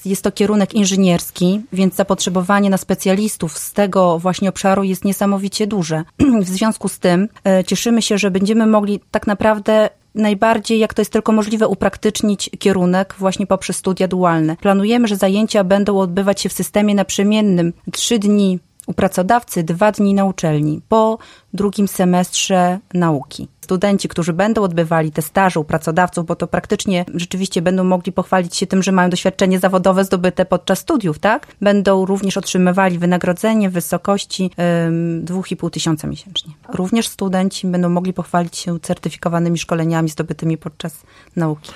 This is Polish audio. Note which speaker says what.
Speaker 1: jest to kierunek inżynierski, więc zapotrzebowanie na specjalistów z tego właśnie obszaru jest niesamowicie duże. W związku z tym cieszymy się, że będziemy mogli tak naprawdę najbardziej, jak to jest tylko możliwe, upraktycznić kierunek właśnie poprzez studia dualne. Planujemy, że zajęcia będą odbywać się w systemie naprzemiennym 3 dni u pracodawcy, 2 dni na uczelni po drugim semestrze nauki. Studenci, którzy będą odbywali te staże u pracodawców, bo to praktycznie rzeczywiście będą mogli pochwalić się tym, że mają doświadczenie zawodowe zdobyte podczas studiów, tak? Będą również otrzymywali wynagrodzenie w wysokości 2,5 tysiąca miesięcznie. Również studenci będą mogli pochwalić się certyfikowanymi szkoleniami zdobytymi podczas nauki.